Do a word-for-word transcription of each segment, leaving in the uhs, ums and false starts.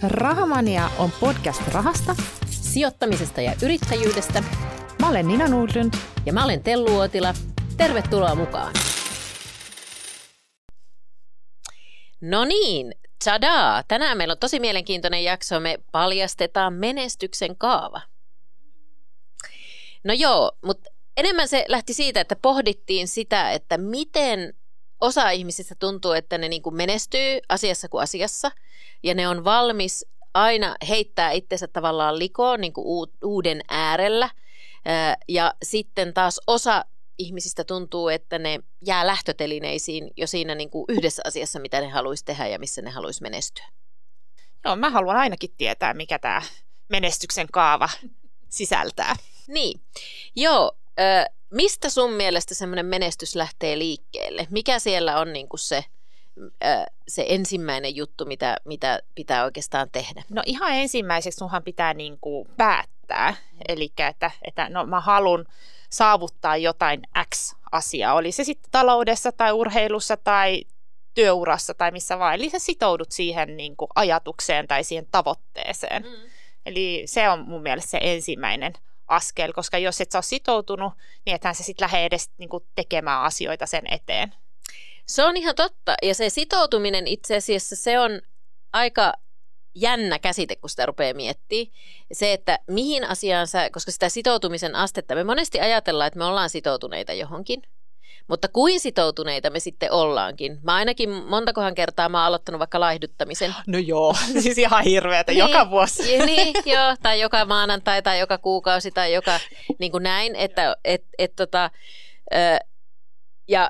Rahamania on podcast rahasta, sijoittamisesta ja yrittäjyydestä. Mä olen Nina Nordlund. Ja mä olen Tellu Uotila. Tervetuloa mukaan. No niin, tadaa! Tänään meillä on tosi mielenkiintoinen jakso. Me paljastetaan menestyksen kaava. No joo, mutta enemmän se lähti siitä, että pohdittiin sitä, että miten osa ihmisistä tuntuu, että ne niin kuin menestyy asiassa kuin asiassa. Ja ne on valmis aina heittää itsensä tavallaan likoon niin kuin uuden äärellä. Ja sitten taas osa ihmisistä tuntuu, että ne jää lähtötelineisiin jo siinä niin kuin yhdessä asiassa, mitä ne haluaisi tehdä ja missä ne haluaisi menestyä. Joo, mä haluan ainakin tietää, mikä tämä menestyksen kaava sisältää. Niin, joo. Ö, mistä sun mielestä semmoinen menestys lähtee liikkeelle? Mikä siellä on niin kuin se, ö, se ensimmäinen juttu, mitä, mitä pitää oikeastaan tehdä? No ihan ensimmäiseksi sunhan pitää niin kuin päättää. Eli että, että no, mä haluan saavuttaa jotain X-asiaa. Oli se sitten taloudessa tai urheilussa tai työurassa tai missä vaan. Eli sä sitoudut siihen niin kuin ajatukseen tai siihen tavoitteeseen. Mm. Eli se on mun mielestä se ensimmäinen askel, koska jos et sä ole sitoutunut, niin ethän sä sitten lähde edes niin kuin tekemään asioita sen eteen. Se on ihan totta. Ja se sitoutuminen itse asiassa se on aika jännä käsite, kun sitä rupeaa miettimään. Se, että mihin asiaan sä, koska sitä sitoutumisen astetta, me monesti ajatellaan, että me ollaan sitoutuneita johonkin. Mutta kuin sitoutuneita me sitten ollaankin? Mä ainakin montakohan kertaa mä oon aloittanut vaikka laihduttamisen. No joo, siis ihan hirveätä niin, joka vuosi. Niin, joo, tai joka maanantai tai joka kuukausi tai joka niin kuin näin. Että, et, et, tota, ö, ja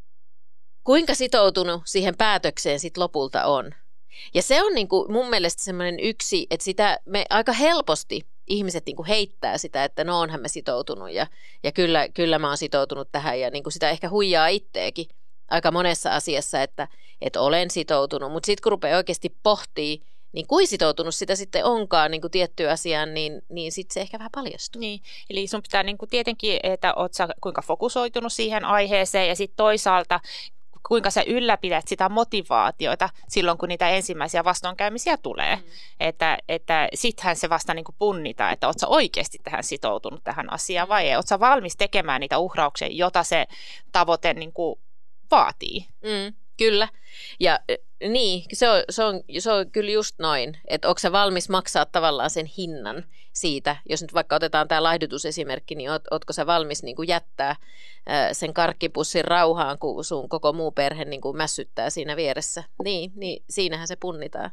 kuinka sitoutunut siihen päätökseen sit lopulta on? Ja se on niin kuin mun mielestä semmoinen yksi, että sitä me aika helposti ihmiset niin kuin heittää sitä, että no onhan mä sitoutunut ja, ja kyllä, kyllä mä oon sitoutunut tähän ja niin kuin sitä ehkä huijaa itteekin aika monessa asiassa, että, että olen sitoutunut. Mutta sitten kun rupeaa oikeasti pohtii, niin kuin sitoutunut sitä sitten onkaan niin kuin tiettyyn asiaan, niin, niin sitten se ehkä vähän paljastuu. Niin, eli sun pitää niin kuin tietenkin, että oot sä kuinka fokusoitunut siihen aiheeseen ja sitten toisaalta kuinka sä ylläpidät sitä motivaatiota silloin, kun niitä ensimmäisiä vastoinkäymisiä tulee. Mm. Että, että sittenhän se vasta niin kuin punnitaan, että oot sä oikeasti tähän sitoutunut tähän asiaan vai ei. Oot sä valmis tekemään niitä uhrauksia, jota se tavoite niin kuin vaatii. Mm, kyllä. Ja niin, se on, se, on, se on kyllä just noin, että onko sä valmis maksaa tavallaan sen hinnan siitä, jos nyt vaikka otetaan tämä laihdutusesimerkki, niin oot, ootko sä valmis niin kuin jättää sen karkkipussin rauhaan, kun sun koko muu perhe niin kuin mässyttää siinä vieressä. Niin, niin siinähän se punnitaan.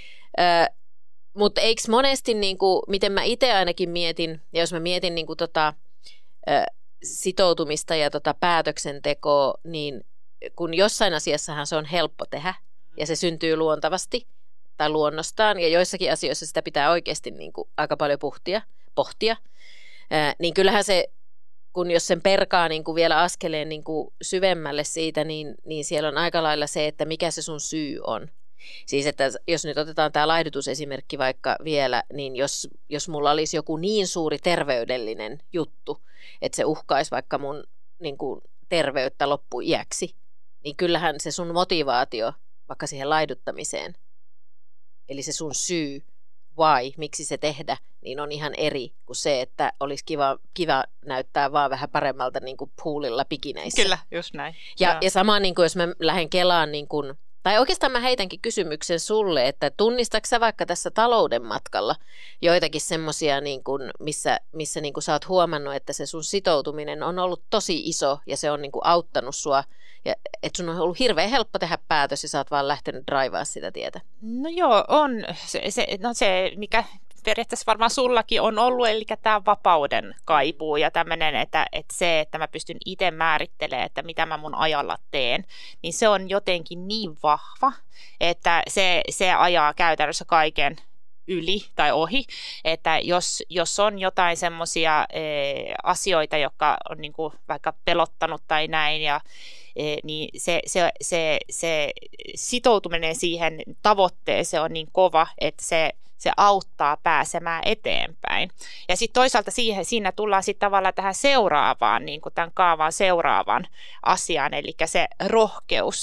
Ö, mutta eikö monesti, niin kuin, miten mä itse ainakin mietin, ja jos mä mietin niin kuin tota, ö, sitoutumista ja tota päätöksentekoa, niin kun jossain asiassahan se on helppo tehdä, ja se syntyy luontavasti tai luonnostaan, ja joissakin asioissa sitä pitää oikeasti niin kuin aika paljon pohtia, pohtia, ö, niin kyllähän se kun jos sen perkaa niin kuin vielä askeleen niin kuin syvemmälle siitä, niin, niin siellä on aika lailla se, että mikä se sun syy on. Siis että jos nyt otetaan tämä laihdutusesimerkki vaikka vielä, niin jos, jos mulla olisi joku niin suuri terveydellinen juttu, että se uhkaisi vaikka mun niin kuin terveyttä loppuiäksi, niin kyllähän se sun motivaatio vaikka siihen laihduttamiseen, eli se sun syy, why, miksi se tehdä, niin on ihan eri kuin se, että olisi kiva, kiva näyttää vaan vähän paremmalta niin kuin poolilla pikineissä. Kyllä, just näin. Ja, ja sama, niin kuin jos mä lähden kelaan, niin kuin, tai oikeastaan mä heitänkin kysymyksen sulle, että tunnistatko sä vaikka tässä talouden matkalla joitakin semmoisia, niin kuin, missä, missä niin kuin sä oot huomannut, että se sun sitoutuminen on ollut tosi iso ja se on niin kuin auttanut sua, ja että sun on ollut hirveän helppo tehdä päätös ja sä oot vaan lähtenyt draivaa sitä tietä. No joo, on se, se, no se mikä periaatteessa varmaan sullakin on ollut, eli tämä vapauden kaipuu ja tämmöinen, että, että se, että mä pystyn itse määrittelemään, että mitä mä mun ajalla teen, niin se on jotenkin niin vahva, että se, se ajaa käytännössä kaiken yli tai ohi, että jos, jos on jotain semmoisia e, asioita, jotka on niin kuin vaikka pelottanut tai näin, ja, e, niin se, se, se, se sitoutuminen siihen tavoitteeseen on niin kova, että se se auttaa pääsemään eteenpäin. Ja sitten toisaalta siihen, siinä tullaan sitten tavallaan tähän seuraavaan, niin kuin tämän kaavan seuraavan asiaan, eli se rohkeus. Mm.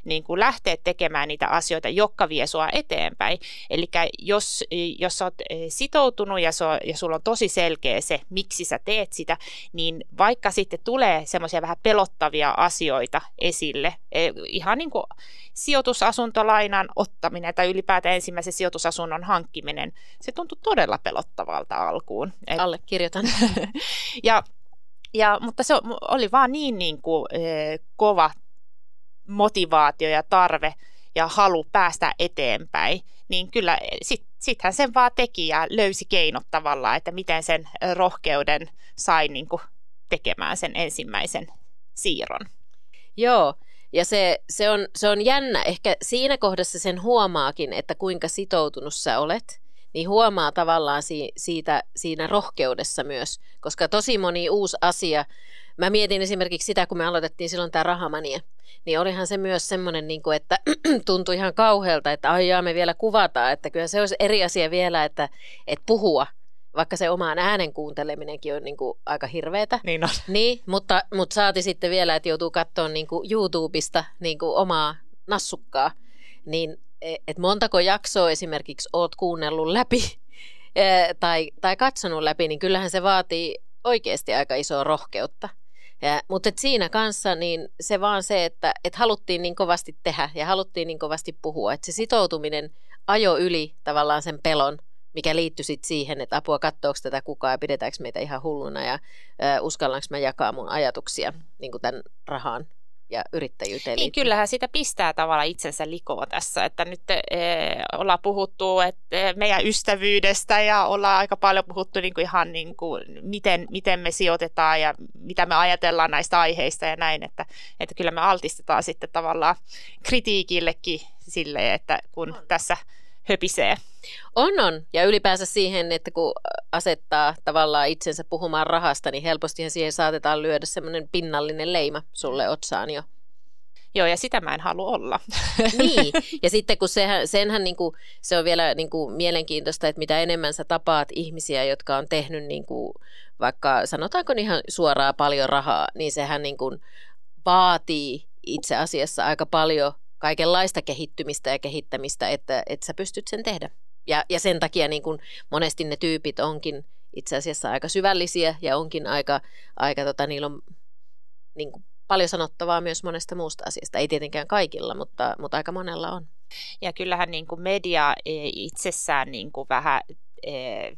niin kuin lähteä tekemään niitä asioita, jotka vie sua eteenpäin. Eli jos, jos sä oot sitoutunut ja, so, ja sulla on tosi selkeä se, miksi sä teet sitä, niin vaikka sitten tulee semmoisia vähän pelottavia asioita esille, ihan niin kuin sijoitusasuntolainan ottaminen tai ylipäätään ensimmäisen sijoitusasunnon hankkiminen, se tuntui todella pelottavalta alkuun. Allekirjoitan. ja, ja, mutta se oli vaan niin, niin kuin, eh, kova motivaatio ja tarve ja halu päästä eteenpäin, niin kyllä sit, sittenhän sen vaan teki ja löysi keinot tavallaan, että miten sen rohkeuden sai niin kuin tekemään sen ensimmäisen siirron. Joo, ja se, se, on, se on jännä. Ehkä siinä kohdassa sen huomaakin, että kuinka sitoutunut sä olet, niin huomaa tavallaan si, siitä, siinä rohkeudessa myös, koska tosi moni uusi asia, mä mietin esimerkiksi sitä, kun me aloitettiin silloin tämä Rahamania, niin olihan se myös semmoinen, niin kuin, että tuntui ihan kauhealta, että aijaa me vielä kuvataan, että kyllä se olisi eri asia vielä, että, että puhua, vaikka se omaan äänen kuunteleminenkin on niin kuin aika hirveätä. Niin on. Niin, mutta, mutta saati sitten vielä, että joutuu katsoa niin kuin YouTubesta niin kuin omaa nassukkaa, niin että montako jaksoa esimerkiksi oot kuunnellut läpi tai, tai katsonut läpi, niin kyllähän se vaatii oikeasti aika isoa rohkeutta. Ja, mutta et siinä kanssa niin se vaan se, että et haluttiin niin kovasti tehdä ja haluttiin niin kovasti puhua, että se sitoutuminen ajo yli tavallaan sen pelon, mikä liittyi sitten siihen, että apua katsoako tätä kukaan ja pidetäänkö meitä ihan hulluna ja ö, uskallanko mä jakaa mun ajatuksia niin kuin tämän rahan ja yrittäjyyteen niin, liittyen. kyllähän sitä pistää tavallaan itsensä likoon tässä, että nyt e, ollaan puhuttu että meidän ystävyydestä ja ollaan aika paljon puhuttu niin kuin ihan niin kuin, miten, miten me sijoitetaan ja mitä me ajatellaan näistä aiheista ja näin, että, että kyllä me altistetaan sitten tavallaan kritiikillekin silleen, että kun on. Tässä höpisee. On, on. Ja ylipäänsä siihen, että kun asettaa tavallaan itsensä puhumaan rahasta, niin helpostihan siihen saatetaan lyödä semmoinen pinnallinen leima sulle otsaan jo. Joo, ja sitä mä en halua olla. Niin, ja sitten kun sehän, senhän niin kuin, se on vielä niin kuin mielenkiintoista, että mitä enemmän sä tapaat ihmisiä, jotka on tehnyt niin kuin, vaikka sanotaanko ihan suoraan paljon rahaa, niin sehän niin kuin vaatii itse asiassa aika paljon kaikenlaista kehittymistä ja kehittämistä, että, että sä pystyt sen tehdä. Ja, ja sen takia niin kun monesti ne tyypit onkin itse asiassa aika syvällisiä ja onkin aika, aika tota, niillä on niin kun paljon sanottavaa myös monesta muusta asiasta. Ei tietenkään kaikilla, mutta, mutta aika monella on. Ja kyllähän niin kuin media itsessään niin kuin vähän e,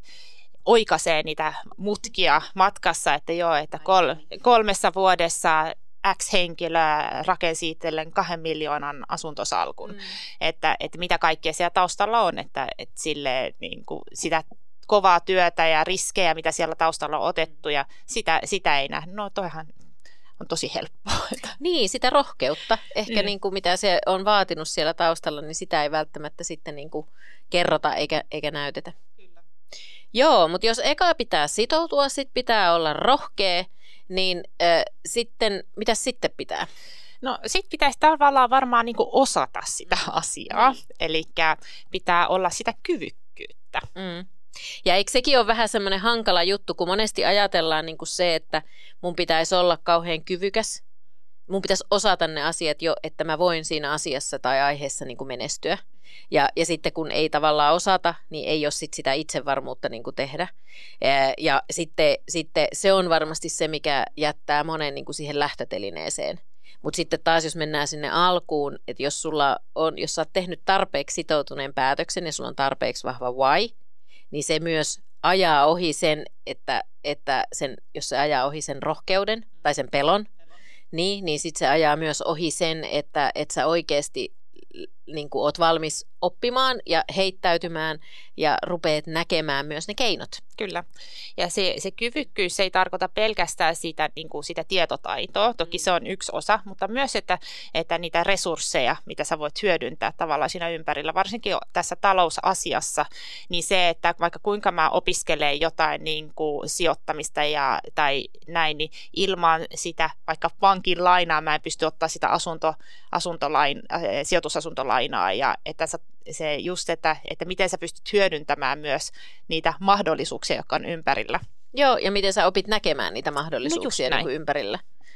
oikaisee niitä mutkia matkassa, että joo, että kol, kolmessa vuodessa X henkilöä rakensi itselleen kahden miljoonan asuntosalkun, mm. että, että mitä kaikkea siellä taustalla on, että, että sille, niin kuin, sitä kovaa työtä ja riskejä, mitä siellä taustalla on otettu ja sitä, sitä ei nähdä. No toihan on tosi helppoa. Niin, sitä rohkeutta, ehkä mm. niin kuin mitä se on vaatinut siellä taustalla, niin sitä ei välttämättä sitten niin kuin kerrota eikä, eikä näytetä. Kyllä. Joo, mutta jos eka pitää sitoutua, sit pitää olla rohkea, niin äh, sitten, mitä sitten pitää? No sitten pitäisi tavallaan varmaan niin kuin osata sitä asiaa, mm. eli pitää olla sitä kyvykkyyttä. Mm. Ja eikö sekin ole vähän semmoinen hankala juttu, kun monesti ajatellaan niin kuin se, että mun pitäisi olla kauhean kyvykäs, mun pitäisi osata ne asiat jo, että mä voin siinä asiassa tai aiheessa niin kuin menestyä. Ja, ja sitten kun ei tavallaan osata, niin ei ole sit sitä itsevarmuutta niin kuin tehdä. Ja, ja sitten, sitten se on varmasti se, mikä jättää monen niin kuin siihen lähtötelineeseen. Mutta sitten taas, jos mennään sinne alkuun, että jos sulla on, jos sä oot tehnyt tarpeeksi sitoutuneen päätöksen ja sulla on tarpeeksi vahva why, niin se myös ajaa ohi sen, että, että sen, jos se ajaa ohi sen rohkeuden tai sen pelon, niin, niin sitten se ajaa myös ohi sen, että, että sä oikeasti niin kuin oot valmis oppimaan ja heittäytymään ja rupeat näkemään myös ne keinot. Kyllä. Ja se, se kyvykkyys se ei tarkoita pelkästään sitä, niin kuin sitä tietotaitoa. Toki se on yksi osa, mutta myös, että, että niitä resursseja, mitä sä voit hyödyntää tavallaan siinä ympärillä, varsinkin tässä talousasiassa, niin se, että vaikka kuinka mä opiskelen jotain niin kuin sijoittamista ja, tai näin, niin ilman sitä vaikka pankin lainaa mä en pysty ottaa sitä asunto, asuntolain, äh, sijoitusasuntolainaa ja että sä se just, että, että miten sä pystyt hyödyntämään myös niitä mahdollisuuksia, jotka on ympärillä. Joo, ja miten sä opit näkemään niitä mahdollisuuksia no niin kuin ympärillä.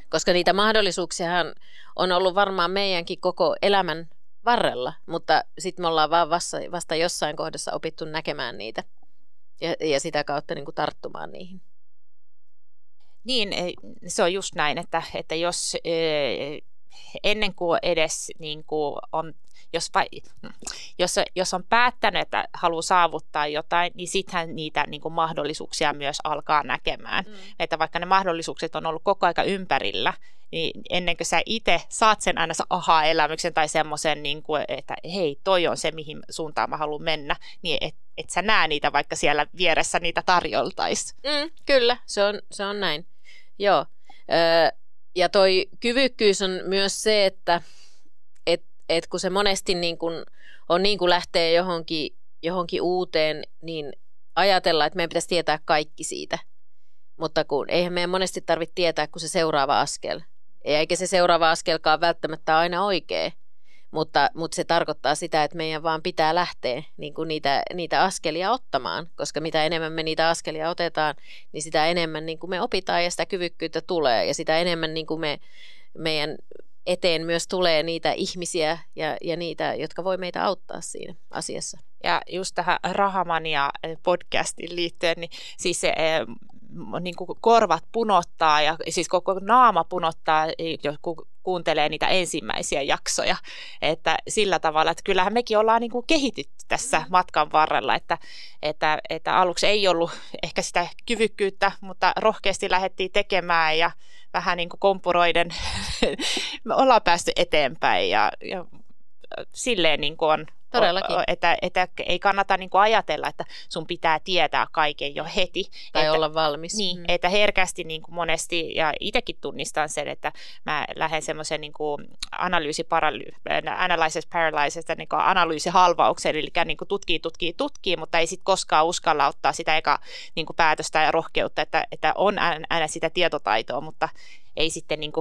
Koska niitä mahdollisuuksiahan on ollut varmaan meidänkin koko elämän varrella, mutta sitten me ollaan vaan vasta, vasta jossain kohdassa opittu näkemään niitä ja, ja sitä kautta niin kuin tarttumaan niihin. Niin, se on just näin, että, että jos ennen kuin edes niin kuin on, jos, jos, jos on päättänyt, että haluaa saavuttaa jotain, niin sittenhän niitä niin kuin mahdollisuuksia myös alkaa näkemään. Mm. Että vaikka ne mahdollisuukset on ollut koko aika ympärillä, niin ennen kuin sä itse saat sen aina aha-elämyksen tai semmoisen, niin kuin, että hei, toi on se, mihin suuntaan mä haluan mennä, niin et, et sä näe niitä, vaikka siellä vieressä niitä tarjoltaisi. Mm, kyllä, se on, se on näin. Joo. Öö, ja toi kyvykkyys on myös se, että et, et kun se monesti niin kun on niin kuin lähtee johonkin, johonkin uuteen, niin ajatella, että meidän pitäisi tietää kaikki siitä. Mutta kun eihän meidän monesti tarvitse tietää, kun se seuraava askel. Eikä se seuraava askelkaan välttämättä aina oikea, mutta, mutta se tarkoittaa sitä, että meidän vaan pitää lähteä niin kuin niitä, niitä askelia ottamaan, koska mitä enemmän me niitä askelia otetaan, niin sitä enemmän niin kuin me opitaan ja sitä kyvykkyyttä tulee ja sitä enemmän niin kuin me, meidän eteen myös tulee niitä ihmisiä ja, ja niitä, jotka voi meitä auttaa siinä asiassa. Ja just tähän Rahamania-podcastiin liittyen, niin siis se niin kuin korvat punottaa ja siis koko naama punottaa, kun kuuntelee niitä ensimmäisiä jaksoja. Että sillä tavalla, että kyllähän mekin ollaan niin kuin kehitytty tässä matkan varrella, että, että, että aluksi ei ollut ehkä sitä kyvykkyyttä, mutta rohkeasti lähdettiin tekemään ja vähän niin kuin kompuroiden me ollaan päästy eteenpäin ja, ja silleen niin kuin on. Todellakin. Että, että ei kannata niin kuin ajatella, että sun pitää tietää kaiken jo heti. Tai että, olla valmis. Niin, mm. että herkästi niin kuin monesti, ja itsekin tunnistan sen, että mä lähden semmoisen niin kuin analysis paralysis, niin kuin analyysihalvaukseen, eli niin kuin tutkii, tutkii, tutkii, mutta ei sitten koskaan uskalla ottaa sitä eka niin kuin päätöstä ja rohkeutta, että, että on aina sitä tietotaitoa, mutta ei sitten niin kuin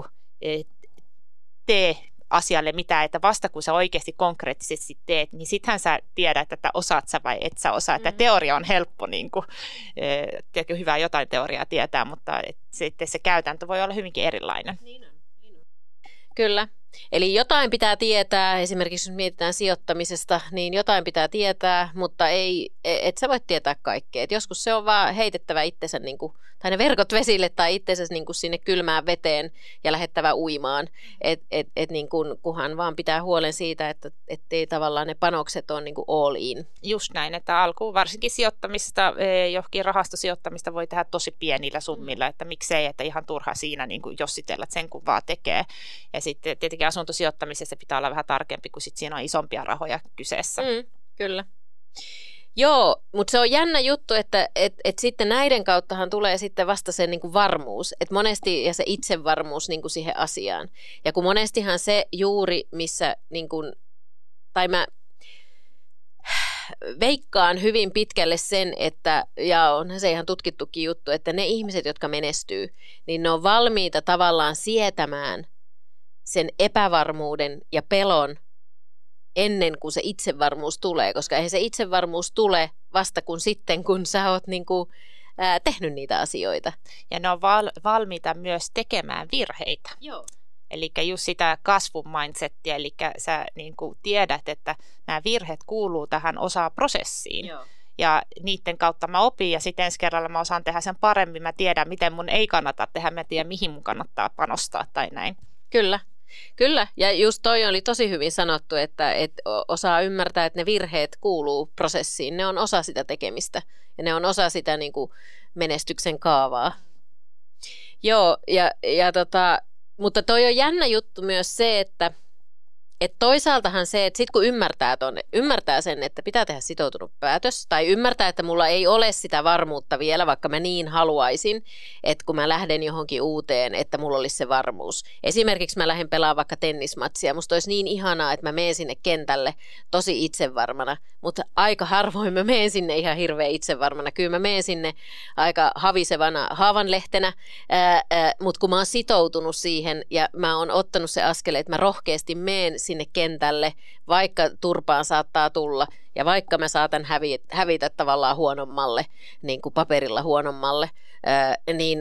tee asialle mitään, että vasta kun sä oikeasti konkreettisesti teet, niin sittenhän sä tiedät, että osaat sä vai et sä osaa. Mm-hmm. Että teoria on helppo, niin kuin, tiedätkö, hyvä jotain teoriaa tietää, mutta et sitten se käytäntö voi olla hyvinkin erilainen. Niin on, niin on. Kyllä. Eli jotain pitää tietää, esimerkiksi jos mietitään sijoittamisesta, niin jotain pitää tietää, mutta ei, et sä voi tietää kaikkea. Et joskus se on vaan heitettävä itsensä, niin kuin, tai ne verkot vesille tai itsensä niin kuin sinne kylmään veteen ja lähettävä uimaan. Et, et, et niin kuin, kunhan vaan pitää huolen siitä, että ei tavallaan ne panokset ole niin kuin all in. Just näin, että alkuun varsinkin sijoittamista, johonkin rahastosijoittamista voi tehdä tosi pienillä summilla, mm. että miksei, että ihan turha siinä niin kuin jossitella, että sen kun vaan tekee. Ja sitten tietenkin asuntosijoittamisessa pitää olla vähän tarkempi, kun sit siinä on isompia rahoja kyseessä. Mm, kyllä. Joo, mutta se on jännä juttu, että et, et sitten näiden kauttahan tulee sitten vasta se niinku varmuus, että monesti ja se itsevarmuus niinku siihen asiaan. Ja kun monestihan se juuri, missä, niinku, tai mä veikkaan hyvin pitkälle sen, että, ja onhan se ihan tutkittukin juttu, että ne ihmiset, jotka menestyy, niin ne on valmiita tavallaan sietämään sen epävarmuuden ja pelon ennen kuin se itsevarmuus tulee, koska eihän se itsevarmuus tule vasta kun sitten, kun sä oot niin kuin, ää, tehnyt niitä asioita. Ja ne on val- valmiita myös tekemään virheitä. Joo. Eli just sitä kasvun mindsettiä, eli sä niin kuin tiedät, että nämä virheet kuuluu tähän osa-prosessiin. Joo. Ja niiden kautta mä opin ja sitten ensi kerralla mä osaan tehdä sen paremmin. Mä tiedän, miten mun ei kannata tehdä, mä tiedän, mihin mun kannattaa panostaa tai näin. Kyllä. Kyllä, ja just toi oli tosi hyvin sanottu, että, että osaa ymmärtää, että ne virheet kuuluu prosessiin. Ne on osa sitä tekemistä ja ne on osa sitä niin kuin menestyksen kaavaa. Joo, ja, ja tota, mutta toi on jännä juttu myös se, että et toisaaltahan se, että sit kun ymmärtää, ton, ymmärtää sen, että pitää tehdä sitoutunut päätös, tai ymmärtää, että mulla ei ole sitä varmuutta vielä, vaikka mä niin haluaisin, että kun mä lähden johonkin uuteen, että mulla olisi se varmuus. Esimerkiksi mä lähden pelaamaan vaikka tennismatsia, musta olisi niin ihanaa, että mä menen sinne kentälle tosi itsevarmana, mutta aika harvoin mä menen sinne ihan hirveän itsevarmana. Kyllä mä menen sinne aika havisevana haavanlehtenä, ää, ää, mutta kun mä oon sitoutunut siihen ja mä oon ottanut se askel, että mä rohkeasti menen sinne kentälle, vaikka turpaan saattaa tulla ja vaikka mä saatan hävitä, hävitä tavallaan huonommalle, niin kuin paperilla huonommalle, ää, niin,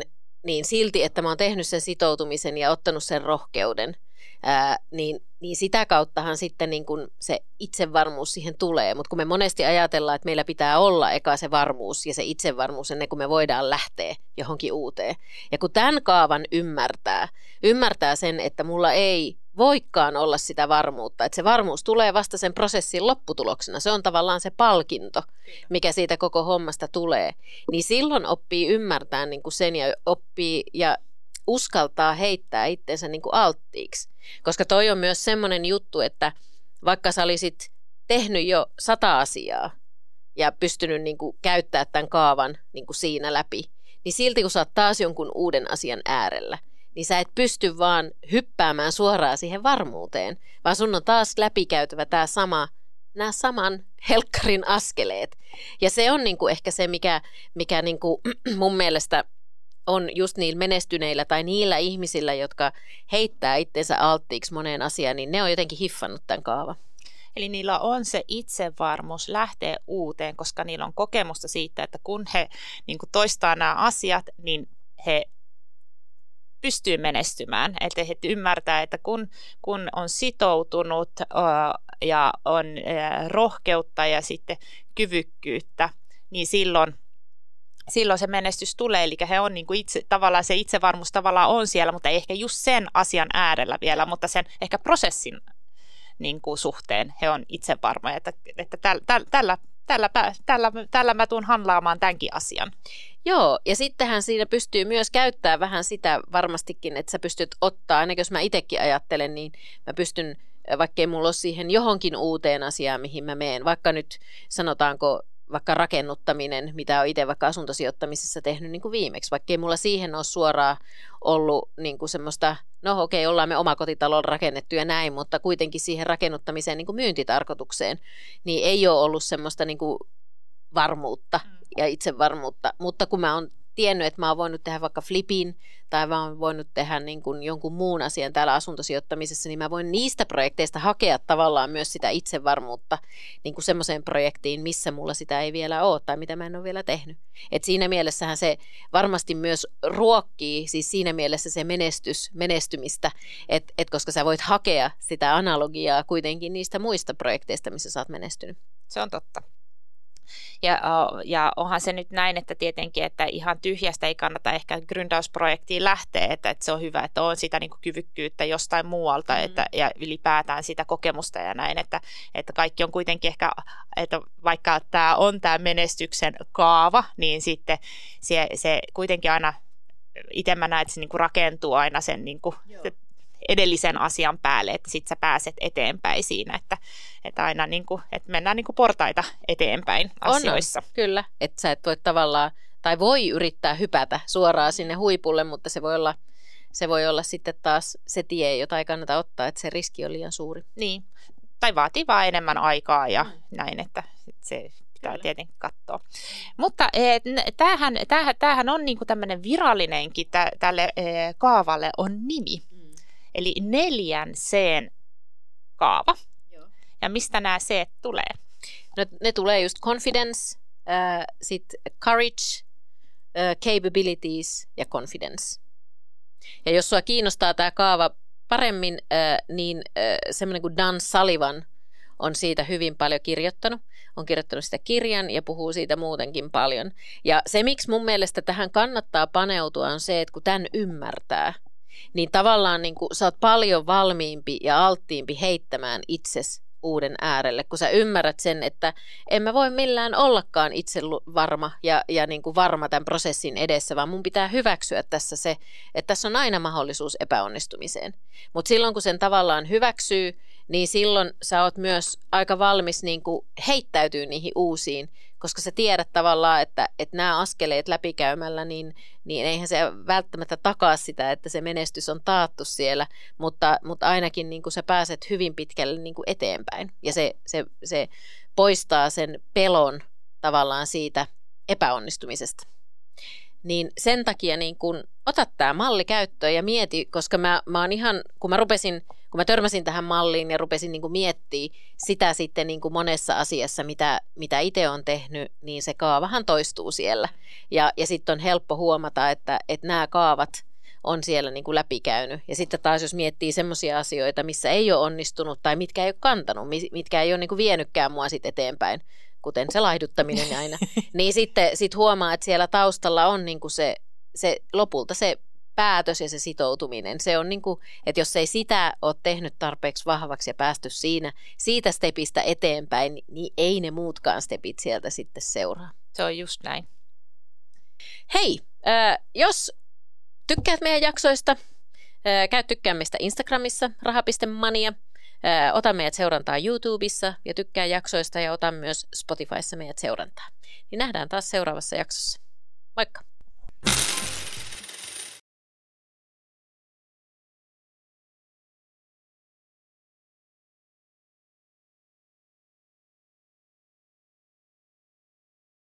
niin silti, että mä oon tehnyt sen sitoutumisen ja ottanut sen rohkeuden, ää, niin, niin sitä kauttahan sitten niin kun se itsevarmuus siihen tulee. Mutta kun me monesti ajatellaan, että meillä pitää olla eka se varmuus ja se itsevarmuus ennen kuin me voidaan lähteä johonkin uuteen. Ja kun tämän kaavan ymmärtää, ymmärtää sen, että mulla ei voikaan olla sitä varmuutta, että se varmuus tulee vasta sen prosessin lopputuloksena. Se on tavallaan se palkinto, mikä siitä koko hommasta tulee. Niin silloin oppii ymmärtää niin kuin sen ja oppii ja uskaltaa heittää itsensä niin kuin alttiiksi. Koska toi on myös semmoinen juttu, että vaikka sä olisit tehnyt jo sata asiaa ja pystynyt niin kuin käyttämään tämän kaavan niin kuin siinä läpi, niin silti kun sä oot taas jonkun uuden asian äärellä, niin sä et pysty vaan hyppäämään suoraan siihen varmuuteen, vaan sun on taas läpikäytävä tämä sama, nämä saman helkkarin askeleet. Ja se on niinku ehkä se, mikä, mikä niinku mun mielestä on just niillä menestyneillä tai niillä ihmisillä, jotka heittää itsensä alttiiksi moneen asiaan, niin ne on jotenkin hiffannut tämän kaavan. Eli niillä on se itsevarmuus lähteä uuteen, koska niillä on kokemusta siitä, että kun he niin kuin toistaa nämä asiat, niin he pystyy menestymään. Että he ymmärtää, että kun, kun on sitoutunut ja on rohkeutta ja sitten kyvykkyyttä, niin silloin, silloin se menestys tulee. Eli he on niin kuin itse, tavallaan se itsevarmuus tavallaan on siellä, mutta ei ehkä just sen asian äärellä vielä, mutta sen ehkä prosessin niin kuin suhteen he on itsevarmoja, että, että tällä, tällä, tällä, tällä, tällä mä tuun handlaamaan tämänkin asian. Joo, ja sittenhän siinä pystyy myös käyttämään vähän sitä varmastikin, että sä pystyt ottaa, ainakin jos mä itsekin ajattelen, niin mä pystyn, vaikkei mulla ole siihen johonkin uuteen asiaan, mihin mä menen, vaikka nyt sanotaanko vaikka rakennuttaminen, mitä on itse vaikka asuntosijoittamisessa tehnyt niin kuin viimeksi, vaikkei mulla siihen ole suoraan ollut niin kuin semmoista, no okei, ollaan me omakotitalon rakennettu ja näin, mutta kuitenkin siihen rakennuttamiseen niin kuin myyntitarkoitukseen, niin ei ole ollut semmoista niin kuin varmuutta ja itsevarmuutta, mutta kun mä oon tiennyt, että mä oon voinut tehdä vaikka flipin tai mä oon voinut tehdä niin kuin jonkun muun asian täällä asuntosijoittamisessa, niin mä voin niistä projekteista hakea tavallaan myös sitä itsevarmuutta niin kuin semmoiseen projektiin, missä mulla sitä ei vielä ole tai mitä mä en ole vielä tehnyt. Et siinä mielessähän se varmasti myös ruokkii, siis siinä mielessä se menestys, menestymistä, että et koska sä voit hakea sitä analogiaa kuitenkin niistä muista projekteista, missä sä oot menestynyt. Se on totta. Ja, ja onhan se nyt näin, että tietenkin, että ihan tyhjästä ei kannata ehkä gründausprojektiin lähteä, että, että se on hyvä, että on sitä niin kuin kyvykkyyttä jostain muualta mm-hmm. että, ja ylipäätään sitä kokemusta ja näin, että, että kaikki on kuitenkin ehkä, että vaikka tämä on tämä menestyksen kaava, niin sitten se, se kuitenkin aina, itse mä näen, että se niin kuin rakentuu aina sen niin kuin, edellisen asian päälle, että sitten sä pääset eteenpäin siinä, että, että aina niin kuin, että mennään niin kuin portaita eteenpäin asioissa. On, kyllä, että sä et voi tavallaan, tai voi yrittää hypätä suoraan sinne huipulle, mutta se voi olla, se voi olla sitten taas se tie, jota ei kannata ottaa, että se riski on liian suuri. Niin, tai vaatii vaan enemmän aikaa ja mm. näin, että se pitää kyllä tietenkin katsoa. Mutta e, tämähän, tämähän, tämähän on niin kuin tämmöinen virallinenkin, tä, tälle e, kaavalle on nimi. Eli neljän C:n kaava. Joo. Ja mistä nämä C tulee? No, ne tulee just confidence, äh, sit courage, äh, capabilities ja confidence. Ja jos sua kiinnostaa tämä kaava paremmin, äh, niin äh, semmoinen kuin Dan Sullivan on siitä hyvin paljon kirjoittanut. On kirjoittanut sitä kirjan ja puhuu siitä muutenkin paljon. Ja se, miksi mun mielestä tähän kannattaa paneutua, on se, että kun tämän ymmärtää, niin tavallaan niin kuin, sä oot paljon valmiimpi ja alttiimpi heittämään itsesi uuden äärelle, kun sä ymmärrät sen, että en mä voi millään ollakaan itse varma ja, ja niin kuin varma tämän prosessin edessä, vaan mun pitää hyväksyä tässä se, että tässä on aina mahdollisuus epäonnistumiseen. Mutta silloin, kun sen tavallaan hyväksyy, niin silloin sä oot myös aika valmis niin kuin heittäytyy niihin uusiin, koska sä tiedät tavallaan, että, että nämä askeleet läpikäymällä, niin, niin eihän se välttämättä takaa sitä, että se menestys on taattu siellä, mutta, mutta ainakin niin kuin sä pääset hyvin pitkälle niin kuin eteenpäin. Ja se, se, se poistaa sen pelon tavallaan siitä epäonnistumisesta. Niin sen takia niin kun ota tämä malli käyttöön ja mieti, koska mä, mä oon ihan, kun mä rupesin, kun kun mä törmäsin tähän malliin ja rupesin niin kuin miettimään sitä sitten niin kuin monessa asiassa, mitä, mitä itse on tehnyt, niin se kaavahan toistuu siellä. Ja, ja sitten on helppo huomata, että, että nämä kaavat on siellä niin kuin läpikäynyt. Ja sitten taas jos miettii semmoisia asioita, missä ei ole onnistunut tai mitkä ei ole kantanut, mitkä ei ole niin kuin vienytkään mua sitten eteenpäin, kuten se laihduttaminen aina, niin sitten sit huomaa, että siellä taustalla on niin kuin se, se lopulta se päätös ja se sitoutuminen. Se on niin kuin, että jos ei sitä ole tehnyt tarpeeksi vahvaksi ja päästy siinä, siitä stepistä eteenpäin, niin ei ne muutkaan stepit sieltä sitten seuraa. Se on just näin. Hei, äh, jos tykkäät meidän jaksoista, äh, käy tykkää meistä Instagramissa, raha piste mania. Äh, ota meidät seurantaa YouTubessa ja tykkää jaksoista ja ota myös Spotifyssa meidät seurantaa. Niin nähdään taas seuraavassa jaksossa. Moikka!